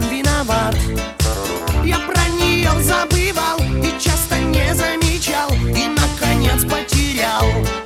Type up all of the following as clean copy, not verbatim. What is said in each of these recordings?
сам виноват. Я про нее забывал и часто не замечал, и наконец потерял.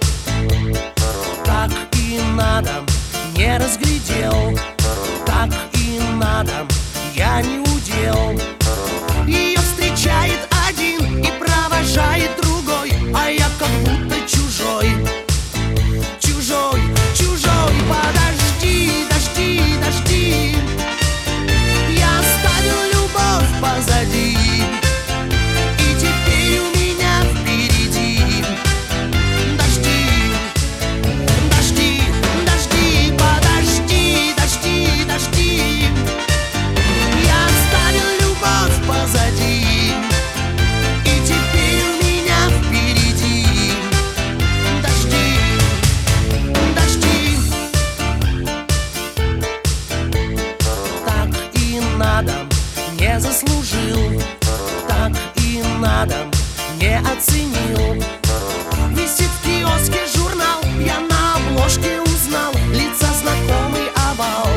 Так и надо, не разглядел. Так и надо, я не удел. Ее встречает один и провожает другой, а я как будто чужой. Чужой, чужой, подожди, дожди, дожди. Я оставил любовь позади, и теперь у меня впереди дожди, дожди, дожди, подожди, дожди, дожди. Я оставил любовь позади, и теперь у меня впереди дожди, дожди. Так и надо, не заслужил. Так и надо, не оценил. Висит в киоске журнал, я на обложке узнал лица знакомый овал.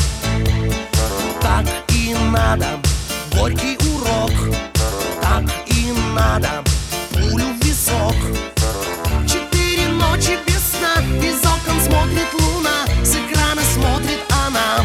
Так и надо, горький урок. Так и надо, пулю в висок. 4 ночи без сна, из окон смотрит луна, с экрана смотрит она.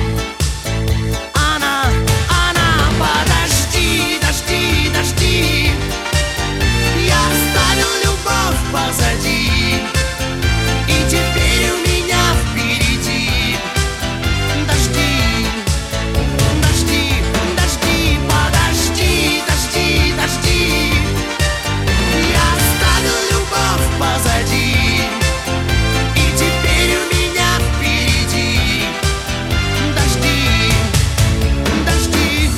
Она, подожди, дожди, дожди. Я оставил любовь позади, и теперь у меня впереди дожди, дожди, дожди, подожди, дожди, дожди. Я оставил любовь позади, и теперь у меня впереди дожди, дожди.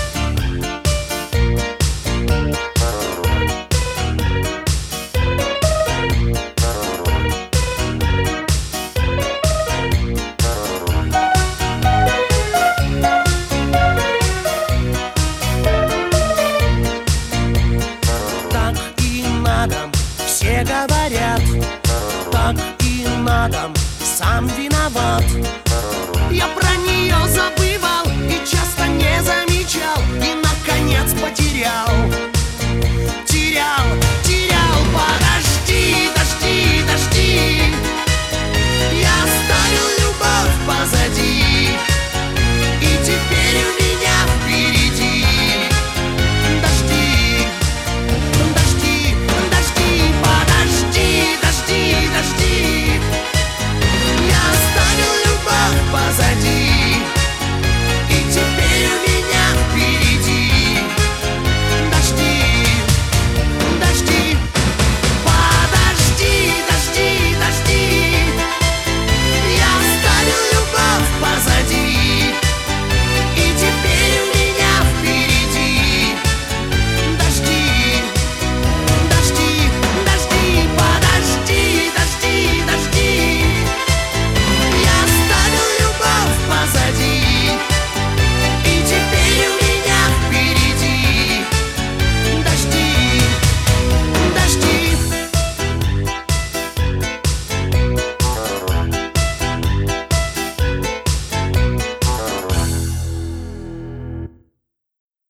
Так и надо, все говорят. Так и надо, сам виноват. Я про нее забывал и часто не замечал, и наконец потерял. Терял,